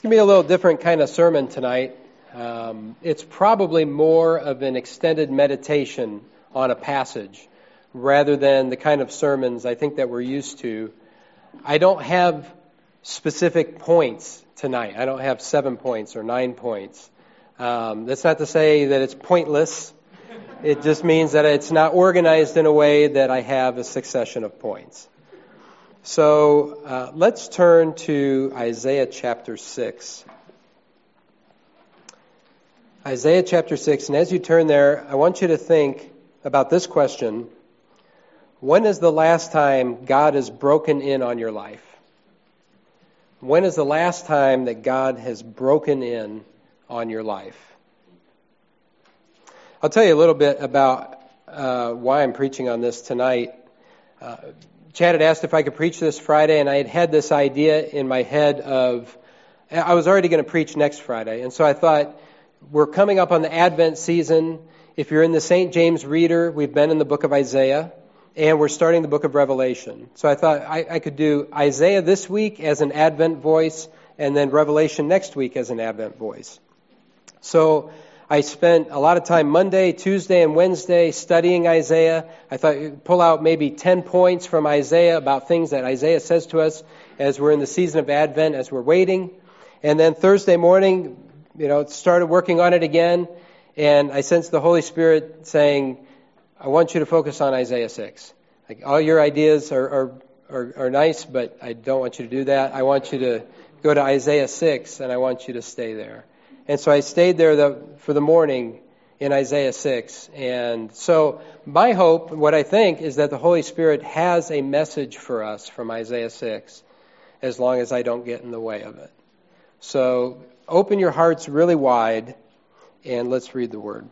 going to be a little different kind of sermon tonight. It's probably more of an extended meditation on a passage rather than the kind of sermons I think that we're used to. I don't have specific points tonight. I don't have 7 points or 9 points. That's not to say that it's pointless. It just means that it's not organized in a way that I have a succession of points. So let's turn to Isaiah chapter 6. Isaiah chapter 6, and as you turn there, I want you to think about this question. When is the last time God has broken in on your life? When is the last time that God has broken in on your life? I'll tell you a little bit about why I'm preaching on this tonight. Chad had asked if I could preach this Friday, and I had this idea in my head of, I was already going to preach next Friday, and so I thought, we're coming up on the Advent season. If you're in the St. James Reader, we've been in the book of Isaiah, and we're starting the book of Revelation. So I thought I could do Isaiah this week as an Advent voice, and then Revelation next week as an Advent voice. So I spent a lot of time Monday, Tuesday, and Wednesday studying Isaiah. I thought you'd pull out maybe 10 points from Isaiah about things that Isaiah says to us as we're in the season of Advent, as we're waiting. And then Thursday morning, started working on it again, and I sensed the Holy Spirit saying, I want you to focus on Isaiah 6. Like, all your ideas are nice, but I don't want you to do that. I want you to go to Isaiah 6, and I want you to stay there. And so I stayed there for the morning in Isaiah 6. And so my hope, what I think, is that the Holy Spirit has a message for us from Isaiah 6, as long as I don't get in the way of it. So open your hearts really wide, and let's read the word.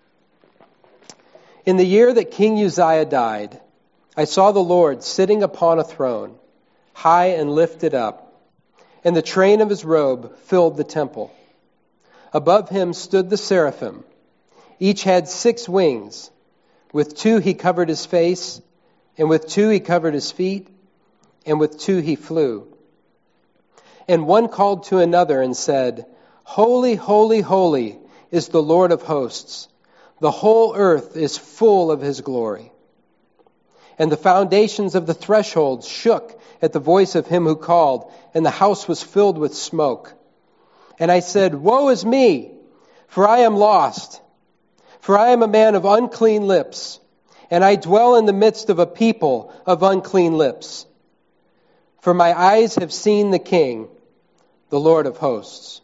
In the year that King Uzziah died, I saw the Lord sitting upon a throne, high and lifted up, and the train of his robe filled the temple. Above him stood the seraphim. Each had 6 wings. With 2 he covered his face, and with 2 he covered his feet, and with 2 he flew. And one called to another and said, Holy, holy, holy is the Lord of hosts. The whole earth is full of his glory. And the foundations of the threshold shook at the voice of him who called, and the house was filled with smoke. And I said, Woe is me, for I am lost. For I am a man of unclean lips, and I dwell in the midst of a people of unclean lips. For my eyes have seen the King, the Lord of hosts.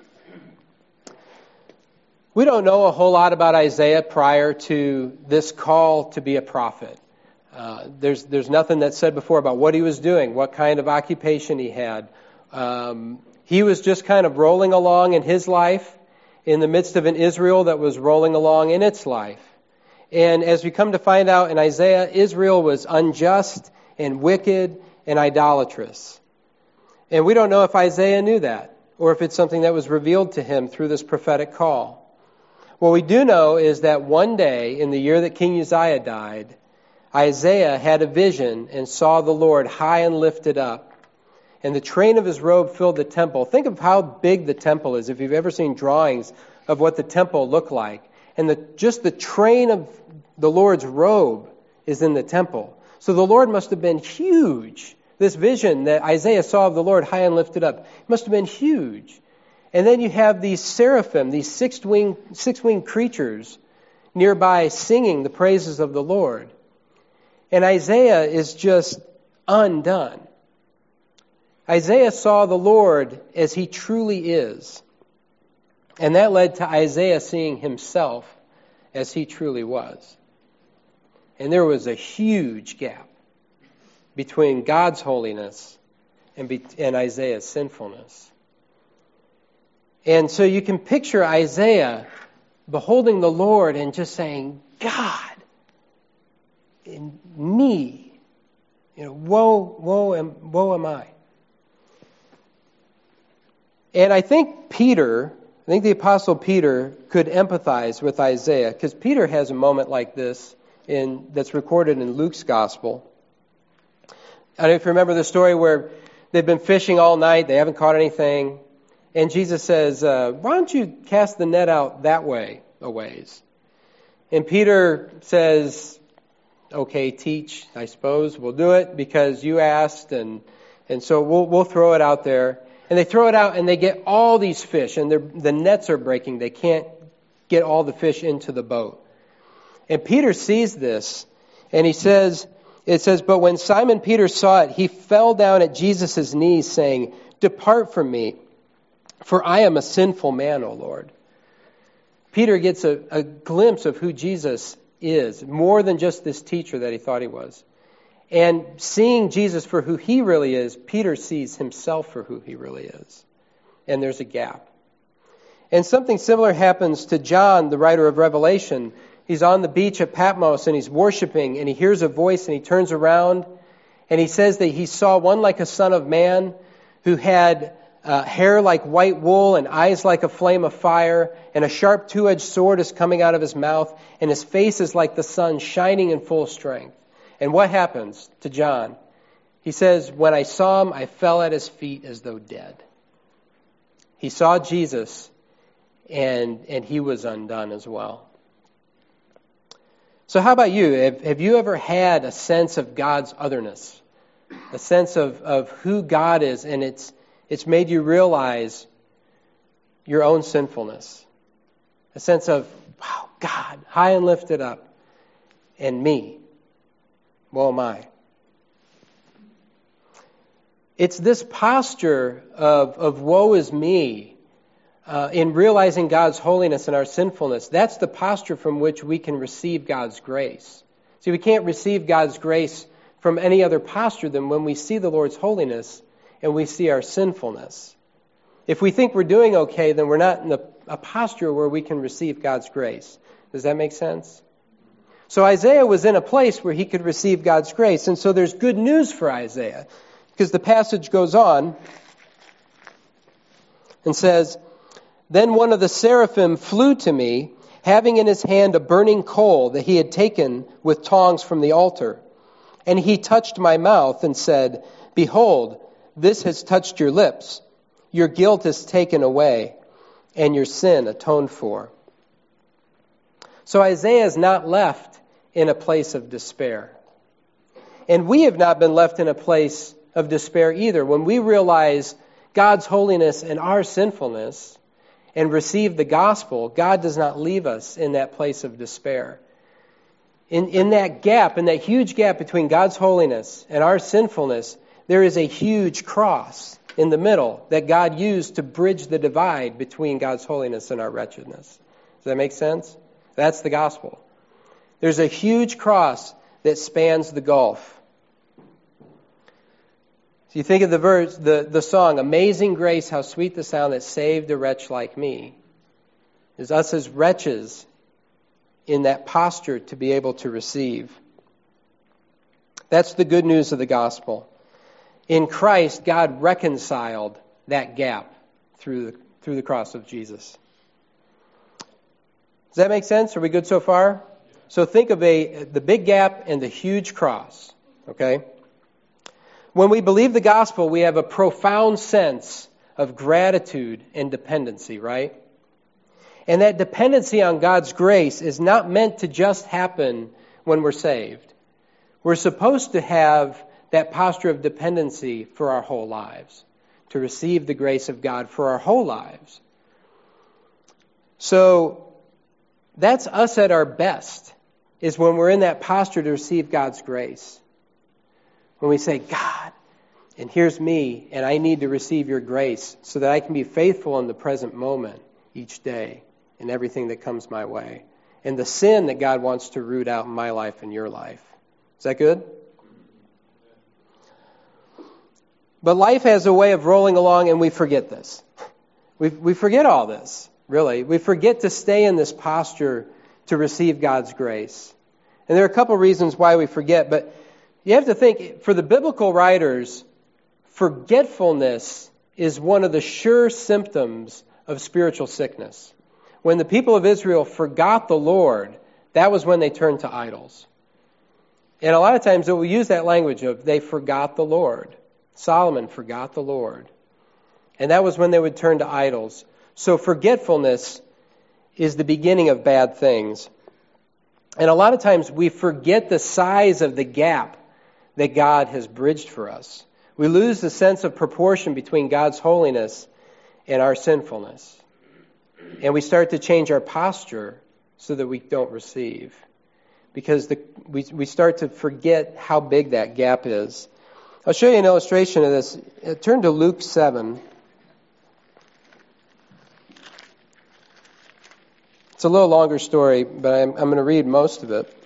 We don't know a whole lot about Isaiah prior to this call to be a prophet. There's nothing that's said before about what he was doing, what kind of occupation he had. He was just kind of rolling along in his life in the midst of an Israel that was rolling along in its life. And as we come to find out in Isaiah, Israel was unjust and wicked and idolatrous. And we don't know if Isaiah knew that or if it's something that was revealed to him through this prophetic call. What we do know is that one day, in the year that King Uzziah died, Isaiah had a vision and saw the Lord high and lifted up, and the train of his robe filled the temple. Think of how big the temple is, if you've ever seen drawings of what the temple looked like. And just the train of the Lord's robe is in the temple. So the Lord must have been huge. This vision that Isaiah saw of the Lord high and lifted up must have been huge. And then you have these seraphim, these six-winged creatures nearby singing the praises of the Lord. And Isaiah is just undone. Isaiah saw the Lord as he truly is. And that led to Isaiah seeing himself as he truly was. And there was a huge gap between God's holiness and Isaiah's sinfulness. And so you can picture Isaiah beholding the Lord and just saying, God, in me, woe am I. And I think the Apostle Peter could empathize with Isaiah, because Peter has a moment like this that's recorded in Luke's Gospel. I don't know if you remember the story where they've been fishing all night, they haven't caught anything, And Jesus says, why don't you cast the net out that way a ways? And Peter says, okay, teach, I suppose. We'll do it because you asked, and so we'll throw it out there. And they throw it out, and they get all these fish, and the nets are breaking. They can't get all the fish into the boat. And Peter sees this, and it says, but when Simon Peter saw it, he fell down at Jesus' knees, saying, depart from me, for I am a sinful man, O Lord. Peter gets a glimpse of who Jesus is, more than just this teacher that he thought he was. And seeing Jesus for who he really is, Peter sees himself for who he really is. And there's a gap. And something similar happens to John, the writer of Revelation. He's on the beach at Patmos and he's worshiping, and he hears a voice and he turns around and he says that he saw one like a son of man who had hair like white wool and eyes like a flame of fire, and a sharp two-edged sword is coming out of his mouth, and his face is like the sun shining in full strength. And what happens to John? He says, when I saw him, I fell at his feet as though dead. He saw Jesus, and he was undone as well. So how about you? Have you ever had a sense of God's otherness? A sense of who God is, and it's made you realize your own sinfulness. A sense of, wow, God, high and lifted up, and me. Woe am I. It's this posture of woe is me, in realizing God's holiness and our sinfulness. That's the posture from which we can receive God's grace. See, we can't receive God's grace from any other posture than when we see the Lord's holiness and we see our sinfulness. If we think we're doing okay, then we're not in a posture where we can receive God's grace. Does that make sense? So Isaiah was in a place where he could receive God's grace. And so there's good news for Isaiah, because the passage goes on and says, then one of the seraphim flew to me, having in his hand a burning coal that he had taken with tongs from the altar. And he touched my mouth and said, behold, this has touched your lips. Your guilt is taken away, and your sin atoned for. So Isaiah is not left in a place of despair. And we have not been left in a place of despair either. When we realize God's holiness and our sinfulness and receive the gospel, God does not leave us in that place of despair. In that gap, in that huge gap between God's holiness and our sinfulness, there is a huge cross in the middle that God used to bridge the divide between God's holiness and our wretchedness. Does that make sense? That's the gospel. There's a huge cross that spans the gulf. So you think of the verse, the song, Amazing Grace, how sweet the sound that saved a wretch like me. Is us as wretches in that posture to be able to receive. That's the good news of the gospel. In Christ, God reconciled that gap through the cross of Jesus. Does that make sense? Are we good so far? So think of the big gap and the huge cross. Okay? When we believe the gospel, we have a profound sense of gratitude and dependency, right? And that dependency on God's grace is not meant to just happen when we're saved. We're supposed to have that posture of dependency for our whole lives, to receive the grace of God for our whole lives. So that's us at our best, is when we're in that posture to receive God's grace. When we say, God, and here's me, and I need to receive your grace so that I can be faithful in the present moment each day in everything that comes my way, and the sin that God wants to root out in my life and your life. Is that good? But life has a way of rolling along, and we forget this. We forget all this, really. We forget to stay in this posture to receive God's grace. And there are a couple reasons why we forget, but you have to think, for the biblical writers, forgetfulness is one of the sure symptoms of spiritual sickness. When the people of Israel forgot the Lord, that was when they turned to idols. And a lot of times it will use that language of they forgot the Lord. Solomon forgot the Lord. And that was when they would turn to idols. So forgetfulness is the beginning of bad things. And a lot of times we forget the size of the gap that God has bridged for us. We lose the sense of proportion between God's holiness and our sinfulness. And we start to change our posture so that we don't receive. Because we start to forget how big that gap is. I'll show you an illustration of this. Turn to Luke 7. It's a little longer story, but I'm going to read most of it.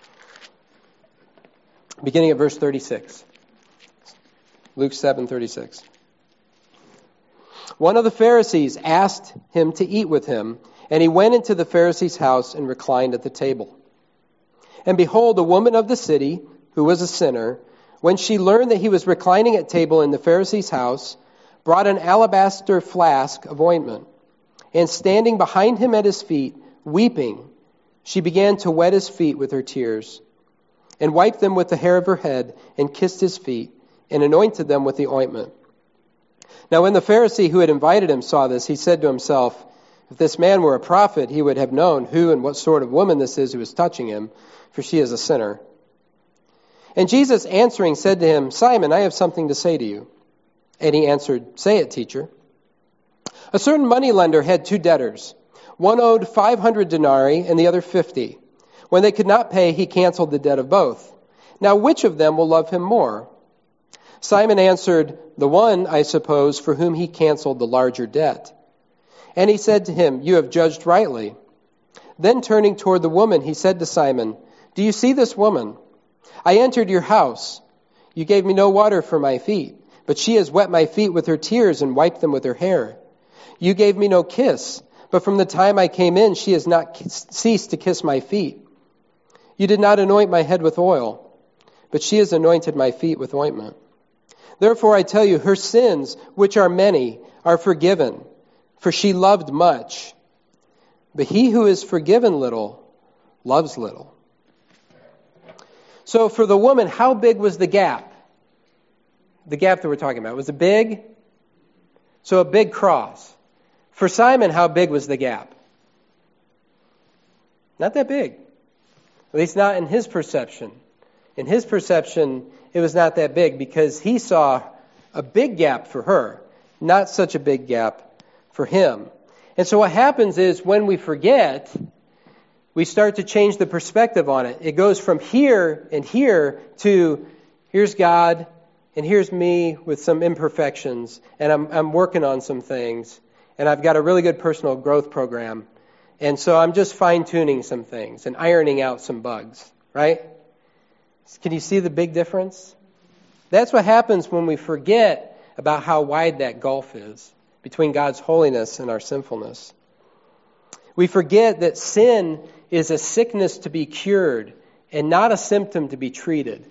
Beginning at verse 36. Luke 7:36. One of the Pharisees asked him to eat with him, and he went into the Pharisee's house and reclined at the table. And behold, a woman of the city, who was a sinner, when she learned that he was reclining at table in the Pharisee's house, brought an alabaster flask of ointment, and standing behind him at his feet, weeping, she began to wet his feet with her tears, and wiped them with the hair of her head, and kissed his feet, and anointed them with the ointment. Now when the Pharisee who had invited him saw this, he said to himself, if this man were a prophet, he would have known who and what sort of woman this is who is touching him, for she is a sinner. And Jesus answering said to him, Simon, I have something to say to you. And he answered, say it, teacher. A certain moneylender had 2 debtors. One owed 500 denarii and the other 50. When they could not pay, he canceled the debt of both. Now which of them will love him more? Simon answered, the one, I suppose, for whom he canceled the larger debt. And he said to him, you have judged rightly. Then turning toward the woman, he said to Simon, do you see this woman? I entered your house. You gave me no water for my feet, but she has wet my feet with her tears and wiped them with her hair. You gave me no kiss, but from the time I came in, she has not ceased to kiss my feet. You did not anoint my head with oil, but she has anointed my feet with ointment. Therefore I tell you, her sins, which are many, are forgiven, for she loved much. But he who is forgiven little, loves little. So for the woman, how big was the gap? The gap that we're talking about. Was it big? So a big cross. For Simon, how big was the gap? Not that big. At least not in his perception. In his perception, it was not that big because he saw a big gap for her, not such a big gap for him. And so what happens is when we forget, we start to change the perspective on it. It goes from here and here to here's God and here's me with some imperfections and I'm working on some things and I've got a really good personal growth program. And so I'm just fine-tuning some things and ironing out some bugs, right? Can you see the big difference? That's what happens when we forget about how wide that gulf is between God's holiness and our sinfulness. We forget that sin is a sickness to be cured and not a symptom to be treated.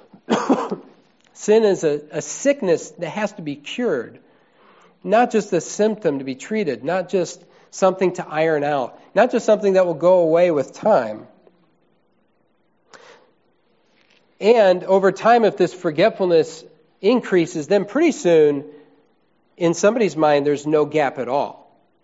Sin is a sickness that has to be cured, not just a symptom to be treated, not just something to iron out, not just something that will go away with time. And over time, if this forgetfulness increases, then pretty soon, in somebody's mind, there's no gap at all.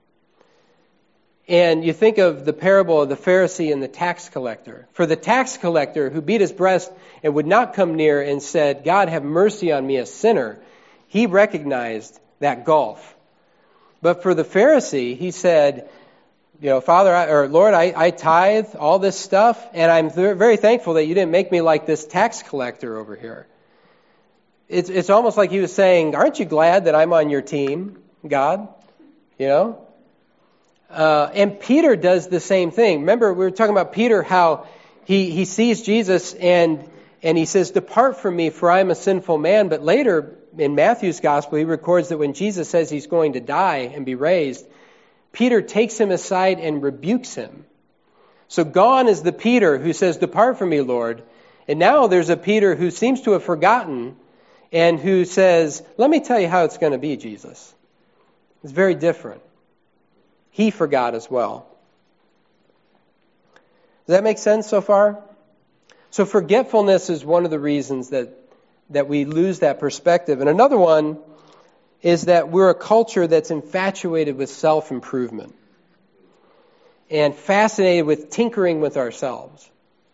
And you think of the parable of the Pharisee and the tax collector. For the tax collector who beat his breast and would not come near and said, God, have mercy on me, a sinner, he recognized that gulf. But for the Pharisee, he said, Father, Lord, I tithe all this stuff, and I'm very thankful that you didn't make me like this tax collector over here. It's almost like he was saying, aren't you glad that I'm on your team, God? And Peter does the same thing. Remember, we were talking about Peter, how he sees Jesus and he says, depart from me, for I am a sinful man. But later in Matthew's gospel, he records that when Jesus says he's going to die and be raised, Peter takes him aside and rebukes him. So gone is the Peter who says, depart from me, Lord. And now there's a Peter who seems to have forgotten and who says, let me tell you how it's going to be, Jesus. It's very different. He forgot as well. Does that make sense so far? So forgetfulness is one of the reasons that we lose that perspective. And another one is that we're a culture that's infatuated with self-improvement and fascinated with tinkering with ourselves.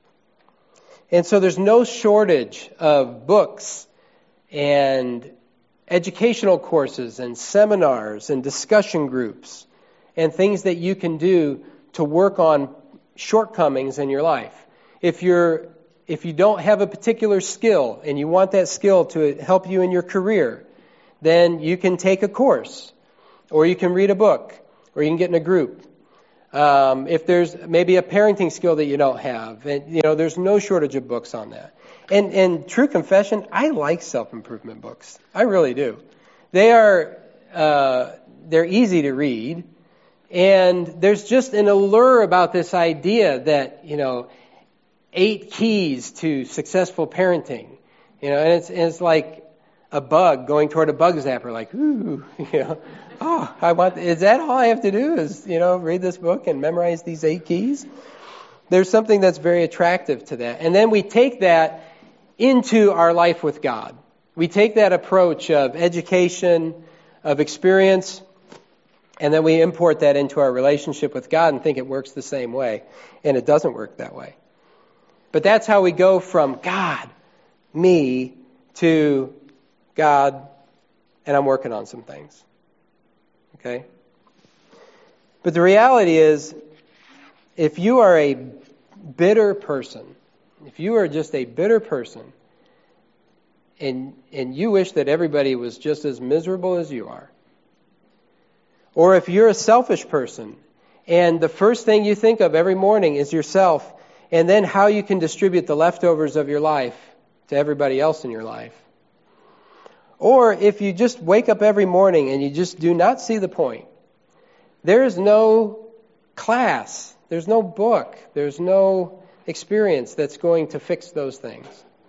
And so there's no shortage of books and educational courses and seminars and discussion groups and things that you can do to work on shortcomings in your life. If you don't have a particular skill and you want that skill to help you in your career, then you can take a course, or you can read a book, or you can get in a group. If there's maybe a parenting skill that you don't have, and there's no shortage of books on that. And true confession, I like self-improvement books. I really do. They're easy to read, and there's just an allure about this idea that 8 keys to successful parenting, and it's like a bug going toward a bug zapper, like, ooh, is that all I have to do is, read this book and memorize these 8 keys? There's something that's very attractive to that. And then we take that into our life with God. We take that approach of education, of experience, and then we import that into our relationship with God and think it works the same way. And it doesn't work that way. But that's how we go from God, me, to God, and I'm working on some things. Okay? But the reality is, if you are a bitter person, if you are just a bitter person, and you wish that everybody was just as miserable as you are, or if you're a selfish person, and the first thing you think of every morning is yourself, and then how you can distribute the leftovers of your life to everybody else in your life, or if you just wake up every morning and you just do not see the point, there is no class, there's no book, there's no experience that's going to fix those things.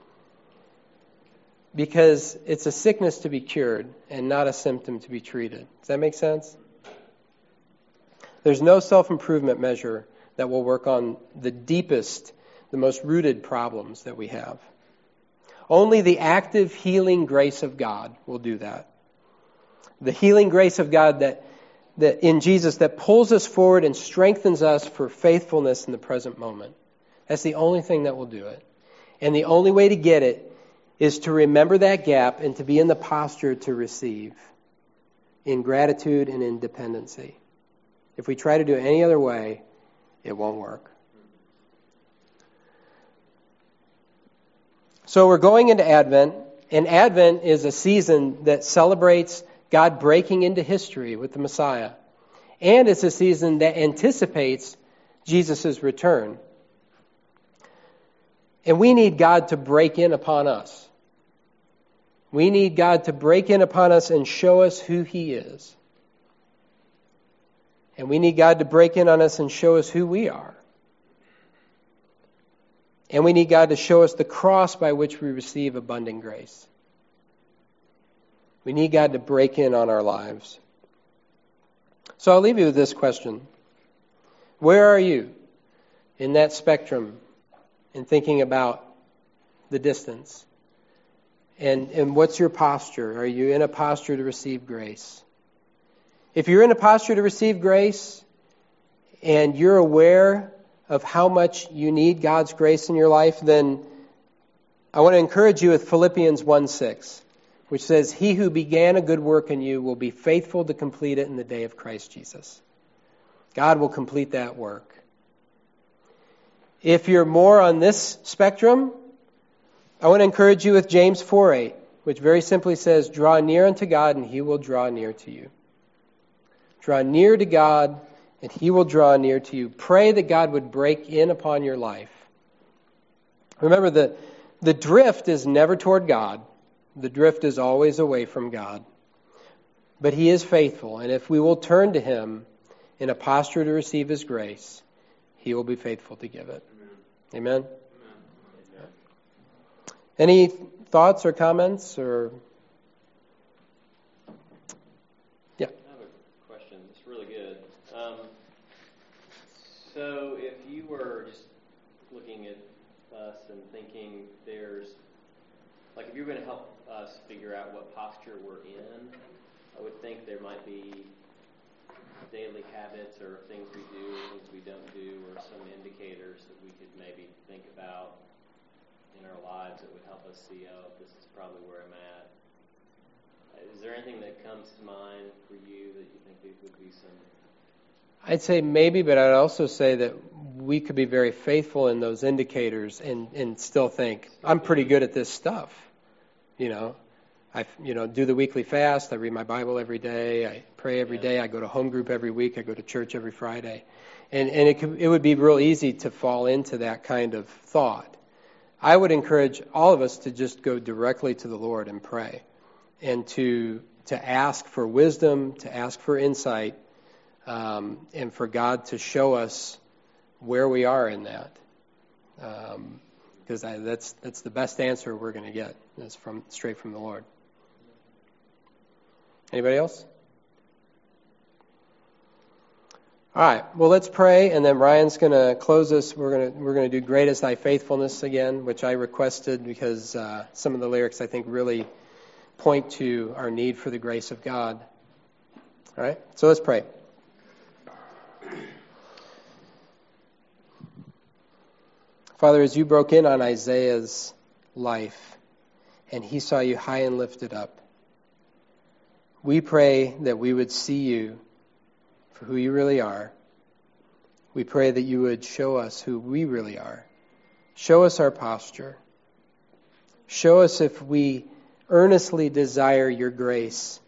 Because it's a sickness to be cured and not a symptom to be treated. Does that make sense? There's no self-improvement measure that will work on the deepest, the most rooted problems that we have. Only the active healing grace of God will do that. The healing grace of God that in Jesus that pulls us forward and strengthens us for faithfulness in the present moment. That's the only thing that will do it. And the only way to get it is to remember that gap and to be in the posture to receive in gratitude and in dependency. If we try to do it any other way, it won't work. So we're going into Advent, and Advent is a season that celebrates God breaking into history with the Messiah. And it's a season that anticipates Jesus' return. And we need God to break in upon us. We need God to break in upon us and show us who He is. And we need God to break in on us and show us who we are. And we need God to show us the cross by which we receive abundant grace. We need God to break in on our lives. So I'll leave you with this question. Where are you in that spectrum in thinking about the distance? And what's your posture? Are you in a posture to receive grace? If you're in a posture to receive grace and you're aware of how much you need God's grace in your life, then I want to encourage you with Philippians 1:6, which says, "He who began a good work in you will be faithful to complete it in the day of Christ Jesus." God will complete that work. If you're more on this spectrum, I want to encourage you with James 4:8, which very simply says, "Draw near unto God, and He will draw near to you." Draw near to God, and He will draw near to you. Pray that God would break in upon your life. Remember, the drift is never toward God. The drift is always away from God. But He is faithful, and if we will turn to Him in a posture to receive His grace, He will be faithful to give it. Amen? Amen? Any thoughts or comments? Or yeah. I have a question. It's really good. So if you were just looking at us and thinking if you were going to help us figure out what posture we're in, I would think there might be daily habits or things we do or things we don't do or some indicators that we could maybe think about in our lives that would help us see, oh, this is probably where I'm at. Is there anything that comes to mind for you that you think it would be some... I'd say maybe, but I'd also say that we could be very faithful in those indicators and still think, I'm pretty good at this stuff. I do the weekly fast, I read my Bible every day, I pray every day, I go to home group every week, I go to church every Friday. And it would be real easy to fall into that kind of thought. I would encourage all of us to just go directly to the Lord and pray and to ask for wisdom, to ask for insight, and for God to show us where we are in that. Because that's the best answer we're going to get. That's straight from the Lord. Anybody else? All right. Well, let's pray, and then Ryan's going to close us. We're going to do "Great is Thy Faithfulness" again, which I requested because some of the lyrics I think really point to our need for the grace of God. All right. So let's pray. Father, as you broke in on Isaiah's life, and he saw you high and lifted up, we pray that we would see you for who you really are. We pray that you would show us who we really are. Show us our posture. Show us if we earnestly desire your grace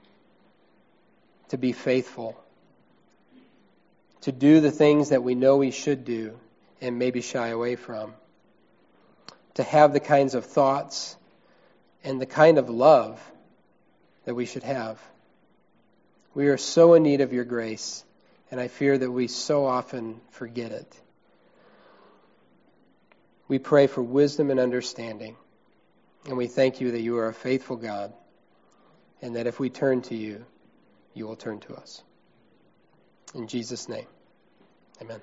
to be faithful, to do the things that we know we should do and maybe shy away from, to have the kinds of thoughts and the kind of love that we should have. We are so in need of your grace, and I fear that we so often forget it. We pray for wisdom and understanding, and we thank you that you are a faithful God, and that if we turn to you, you will turn to us. In Jesus' name.